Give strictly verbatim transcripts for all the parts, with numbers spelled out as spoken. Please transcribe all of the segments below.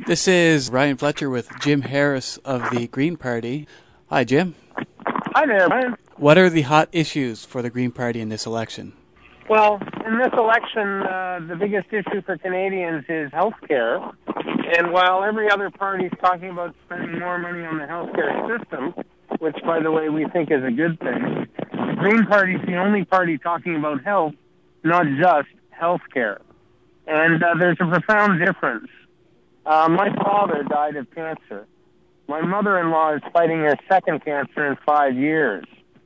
This is Ryan Fletcher with Jim Harris of the Green Party. Hi, Jim. Hi there, Ryan. What are the hot issues for the Green Party in this election? Well, in this election, uh, the biggest issue for Canadians is health care. And while every other party is talking about spending more money on the health care system, which, by the way, we think is a good thing, the Green Party is the only party talking about health, not just health care. And uh, there's a profound difference. Uh, my father died of cancer. My mother-in-law is fighting her second cancer in five years.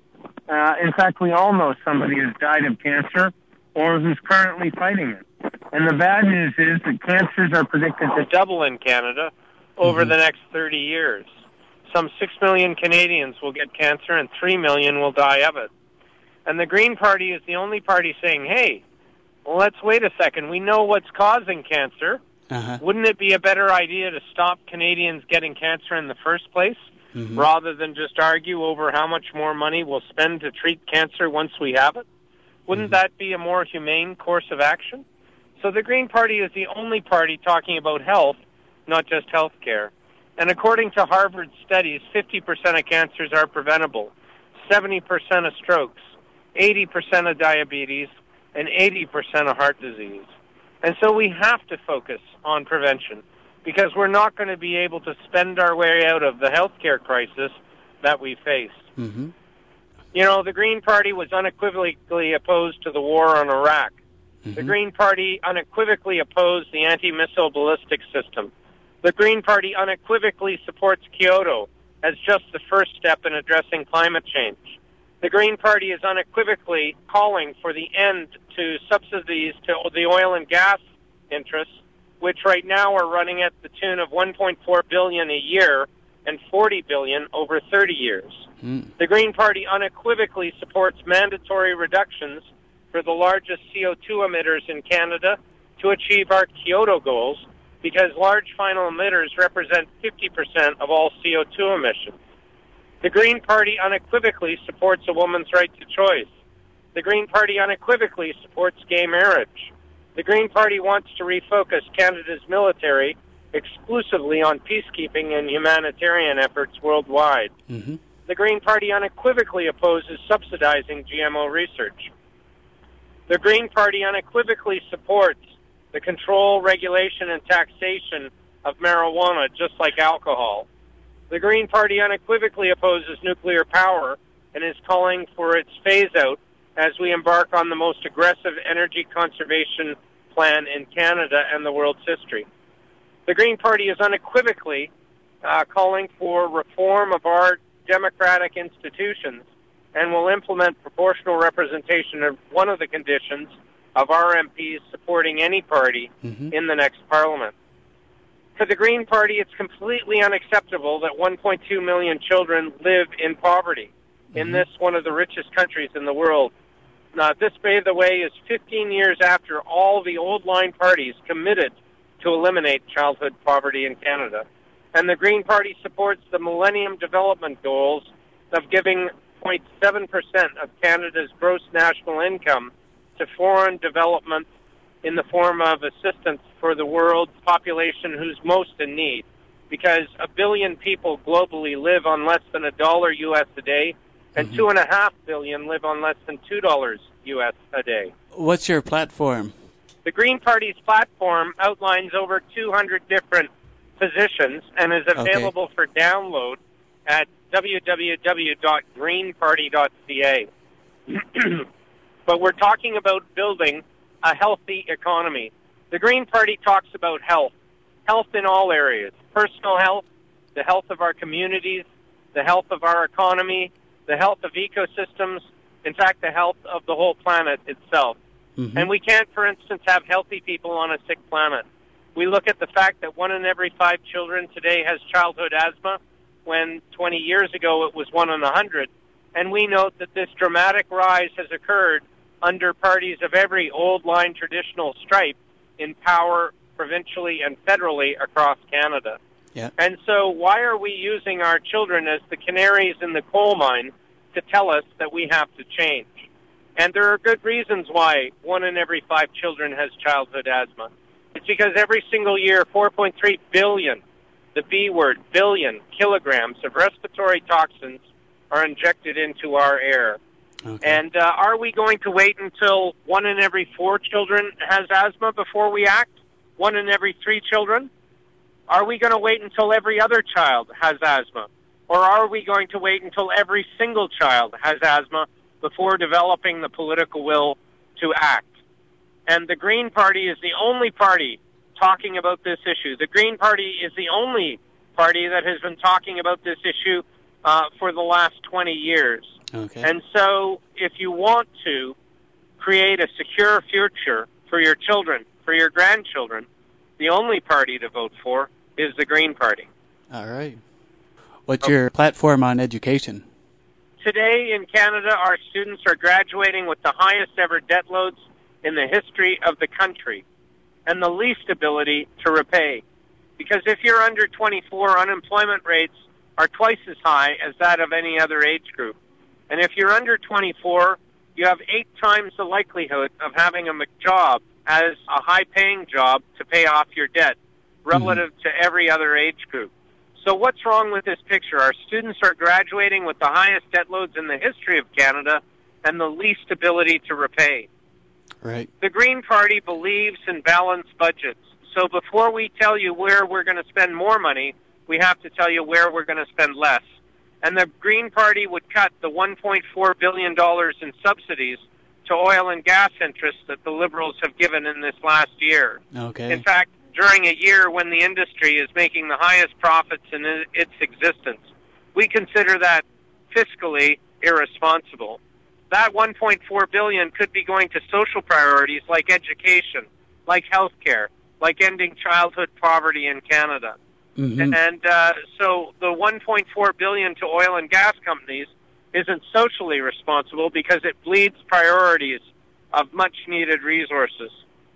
Uh, in fact, we all know somebody who's died of cancer or who's currently fighting it. And the bad news is that cancers are predicted to double in Canada over mm-hmm. the next thirty years. Some six million Canadians will get cancer and three million will die of it. And the Green Party is the only party saying, hey, well, let's wait a second. We know what's causing cancer. Uh-huh. Wouldn't it be a better idea to stop Canadians getting cancer in the first place, mm-hmm. rather than just argue over how much more money we'll spend to treat cancer once we have it? Wouldn't mm-hmm. that be a more humane course of action? So the Green Party is the only party talking about health, not just health care. And according to Harvard studies, fifty percent of cancers are preventable, seventy percent of strokes, eighty percent of diabetes, and eighty percent of heart disease. And so we have to focus on prevention, because we're not going to be able to spend our way out of the healthcare crisis that we face. Mm-hmm. You know, the Green Party was unequivocally opposed to the war on Iraq. Mm-hmm. The Green Party unequivocally opposed the anti-missile ballistic system. The Green Party unequivocally supports Kyoto as just the first step in addressing climate change. The Green Party is unequivocally calling for the end to subsidies to the oil and gas interests, which right now are running at the tune of one point four billion dollars a year and forty billion dollars over thirty years. Mm. The Green Party unequivocally supports mandatory reductions for the largest C O two emitters in Canada to achieve our Kyoto goals, because large final emitters represent fifty percent of all C O two emissions. The Green Party unequivocally supports a woman's right to choice. The Green Party unequivocally supports gay marriage. The Green Party wants to refocus Canada's military exclusively on peacekeeping and humanitarian efforts worldwide. Mm-hmm. The Green Party unequivocally opposes subsidizing G M O research. The Green Party unequivocally supports the control, regulation, and taxation of marijuana, just like alcohol. The Green Party unequivocally opposes nuclear power and is calling for its phase-out as we embark on the most aggressive energy conservation plan in Canada and the world's history. The Green Party is unequivocally uh, calling for reform of our democratic institutions and will implement proportional representation of one of the conditions of our M Ps supporting any party mm-hmm. in the next parliament. For the Green Party, it's completely unacceptable that one point two million children live in poverty mm-hmm. in this, one of the richest countries in the world. Now, this, by the way, is fifteen years after all the old line parties committed to eliminate childhood poverty in Canada. And the Green Party supports the Millennium Development Goals of giving zero point seven percent of Canada's gross national income to foreign development in the form of assistance for the world's population who's most in need, because a billion people globally live on less than a dollar U S a day, and mm-hmm. two and a half billion live on less than two dollars U S a day. What's your platform? The Green Party's platform outlines over two hundred different positions and is available okay. for download at w w w dot green party dot c a. But we're talking about building a healthy economy. The Green Party talks about health, health in all areas, personal health, the health of our communities, the health of our economy, the health of ecosystems, in fact, the health of the whole planet itself. Mm-hmm. And we can't, for instance, have healthy people on a sick planet. We look at the fact that one in every five children today has childhood asthma, when twenty years ago it was one in a hundred. And we note that this dramatic rise has occurred under parties of every old line traditional stripe in power provincially and federally across Canada. Yeah. And so why are we using our children as the canaries in the coal mine to tell us that we have to change? And there are good reasons why one in every five children has childhood asthma. It It's because every single year, four point three billion, the B word, billion kilograms of respiratory toxins are injected into our air. Okay. And uh, are we going to wait until one in every four children has asthma before we act? One in every three children? Are we going to wait until every other child has asthma? Or are we going to wait until every single child has asthma before developing the political will to act? And the Green Party is the only party talking about this issue. The Green Party is the only party that has been talking about this issue uh, for the last twenty years. Okay. And so if you want to create a secure future for your children, for your grandchildren, the only party to vote for is the Green Party. All right. What's your platform on education? Today in Canada, our students are graduating with the highest ever debt loads in the history of the country and the least ability to repay. Because if you're under twenty-four, unemployment rates are twice as high as that of any other age group. And if you're under twenty-four, you have eight times the likelihood of having a job as a high-paying job to pay off your debt relative mm-hmm. to every other age group. So what's wrong with this picture? Our students are graduating with the highest debt loads in the history of Canada and the least ability to repay. Right. The Green Party believes in balanced budgets. So before we tell you where we're going to spend more money, we have to tell you where we're going to spend less. And the Green Party would cut the one point four billion dollars in subsidies to oil and gas interests that the Liberals have given in this last year. Okay. In fact, during a year when the industry is making the highest profits in its existence, we consider that fiscally irresponsible. That one point four billion dollars could be going to social priorities like education, like health care, like ending childhood poverty in Canada. Mm-hmm. And uh, so the one point four billion dollars to oil and gas companies isn't socially responsible because it bleeds priorities of much-needed resources.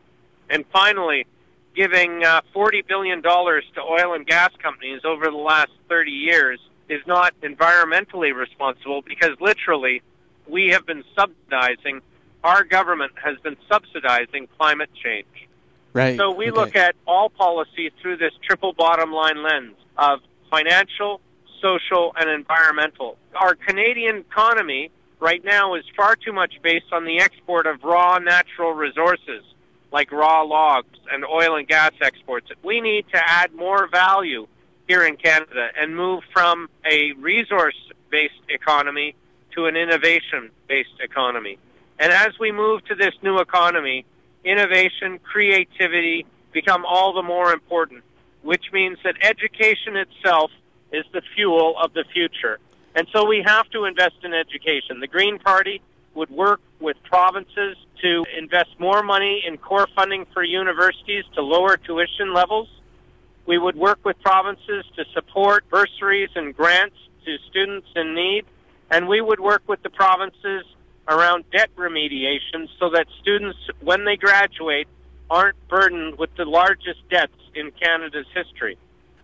And finally, giving uh, forty billion dollars to oil and gas companies over the last thirty years is not environmentally responsible because literally we have been subsidizing, our government has been subsidizing climate change. Right. So we okay. look at all policy through this triple bottom line lens of financial, social, and environmental. Our Canadian economy right now is far too much based on the export of raw natural resources, like raw logs and oil and gas exports. We need to add more value here in Canada and move from a resource-based economy to an innovation-based economy. And as we move to this new economy, innovation, creativity become all the more important, which means that education itself is the fuel of the future. And so we have to invest in education. The Green Party would work with provinces to invest more money in core funding for universities to lower tuition levels. We would work with provinces to support bursaries and grants to students in need. And we would work with the provinces around debt remediation so that students, when they graduate, aren't burdened with the largest debts in Canada's history.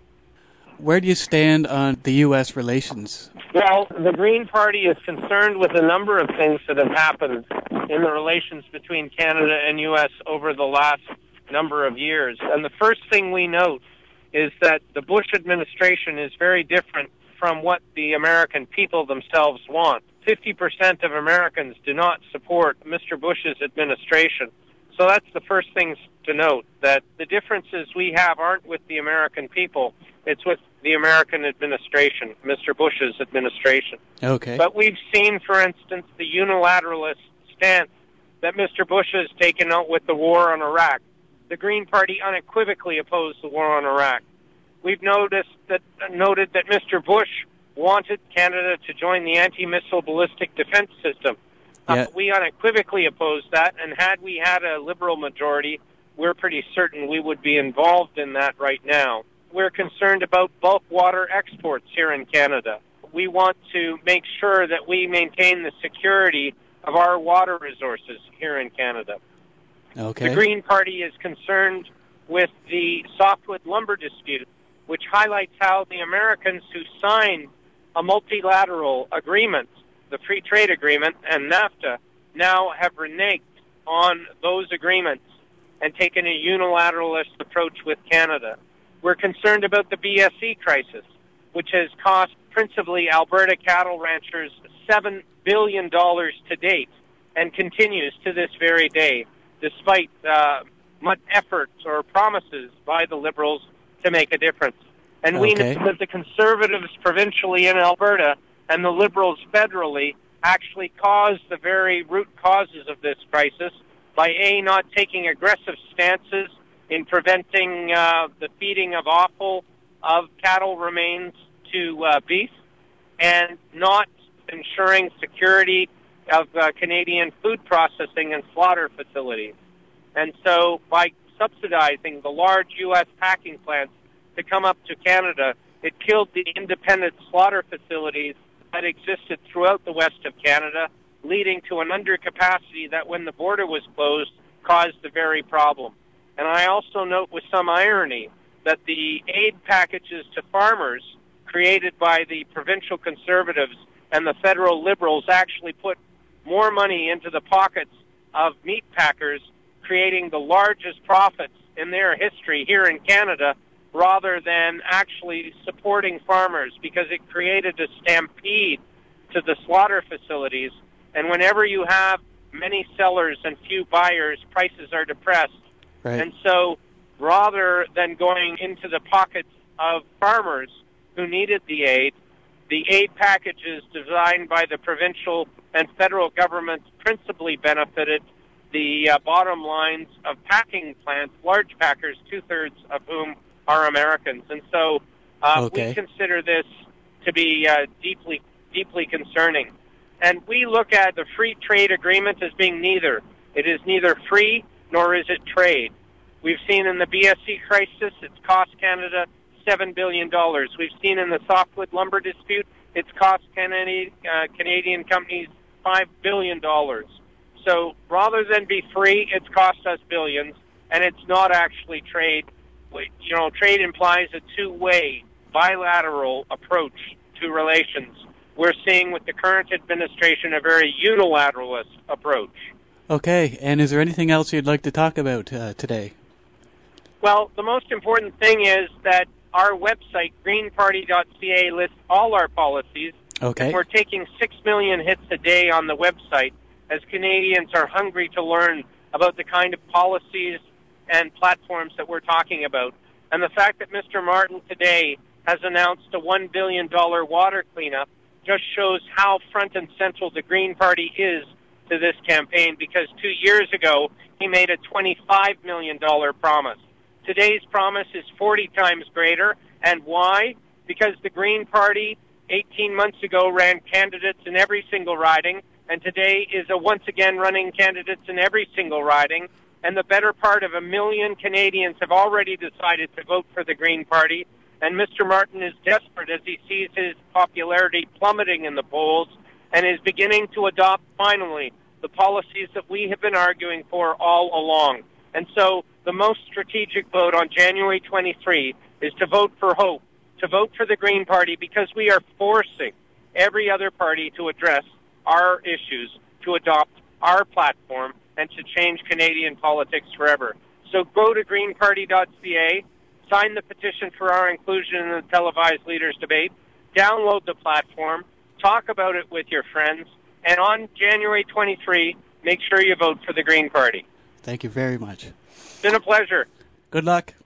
Where do you stand on the U S relations? Well, the Green Party is concerned with a number of things that have happened in the relations between Canada and U S over the last number of years. And the first thing we note is that the Bush administration is very different from what the American people themselves want. fifty percent of Americans do not support Mister Bush's administration. So that's the first thing to note, that the differences we have aren't with the American people, it's with the American administration, Mister Bush's administration. Okay. But we've seen, for instance, the unilateralist stance that Mister Bush has taken out with the war on Iraq. The Green Party unequivocally opposed the war on Iraq. We've noticed that, noted that Mister Bush wanted Canada to join the anti-missile ballistic defense system. Yeah. Uh, we unequivocally opposed that, and had we had a Liberal majority, we're pretty certain we would be involved in that right now. We're concerned about bulk water exports here in Canada. We want to make sure that we maintain the security of our water resources here in Canada. Okay. The Green Party is concerned with the softwood lumber dispute, which highlights how the Americans who signed a multilateral agreement, the free trade agreement and NAFTA, now have reneged on those agreements and taken a unilateralist approach with Canada. We're concerned about the B S E crisis, which has cost principally Alberta cattle ranchers seven billion dollars to date and continues to this very day, despite uh, much effort or promises by the Liberals to make a difference. And we Okay. know that the Conservatives provincially in Alberta and the Liberals federally actually caused the very root causes of this crisis by, A, not taking aggressive stances in preventing uh, the feeding of offal of cattle remains to uh, beef, and not ensuring security of uh, Canadian food processing and slaughter facilities. And so by subsidizing the large U S packing plants to come up to Canada, it killed the independent slaughter facilities that existed throughout the west of Canada, leading to an undercapacity that, when the border was closed, caused the very problem. And I also note with some irony that the aid packages to farmers created by the provincial Conservatives and the federal Liberals actually put more money into the pockets of meat packers, creating the largest profits in their history here in Canada, rather than actually supporting farmers, because it created a stampede to the slaughter facilities. And whenever you have many sellers and few buyers, prices are depressed. Right. And so rather than going into the pockets of farmers who needed the aid, the aid packages designed by the provincial and federal governments principally benefited the uh, bottom lines of packing plants, large packers, two-thirds of whom are Americans. And so uh, Okay. we consider this to be uh, deeply, deeply concerning. And we look at the free trade agreement as being neither. It is neither free nor is it trade. We've seen in the B S E crisis, it's cost Canada seven billion dollars. We've seen in the softwood lumber dispute, it's cost Canadian, uh, Canadian companies five billion dollars. So rather than be free, it's cost us billions, and it's not actually trade. You know, trade implies a two-way, bilateral approach to relations. We're seeing with the current administration a very unilateralist approach. Okay, and is there anything else you'd like to talk about uh, today? Well, the most important thing is that our website, green party dot c a, lists all our policies. Okay. And we're taking six million hits a day on the website as Canadians are hungry to learn about the kind of policies and platforms that we're talking about. And the fact that Mister Martin today has announced a one billion dollars water cleanup just shows how front and central the Green Party is to this campaign, because two years ago he made a twenty-five million dollars promise. Today's promise is forty times greater. And why? Because the Green Party eighteen months ago ran candidates in every single riding, and today is a once again running candidates in every single riding. And the better part of a million Canadians have already decided to vote for the Green Party. And Mister Martin is desperate as he sees his popularity plummeting in the polls and is beginning to adopt, finally, the policies that we have been arguing for all along. And so the most strategic vote on January twenty-third is to vote for hope, to vote for the Green Party, because we are forcing every other party to address our issues, to adopt our platform, and to change Canadian politics forever. So go to green party dot c a, sign the petition for our inclusion in the televised leaders debate, download the platform, talk about it with your friends, and on January twenty-third, make sure you vote for the Green Party. Thank you very much. It's been a pleasure. Good luck.